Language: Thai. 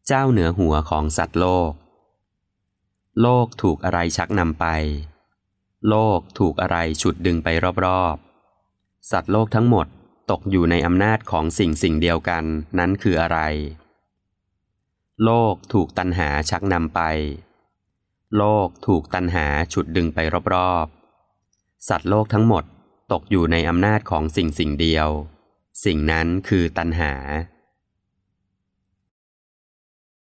เจ้าเหนือหัวของสัตว์โลกโลกถูกอะไรชักนำไปโลกถูกอะไรฉุดดึงไปรอบๆสัตว์โลกทั้งหมดตกอยู่ในอำนาจของสิ่งเดียวกันนั้นคืออะไรโลกถูกตัณหาชักนำไปโลกถูกตัณหาฉุดดึงไปรอบๆสัตว์โลกทั้งหมดตกอยู่ในอำนาจของสิ่งเดียวสิ่งนั้นคือตัณหา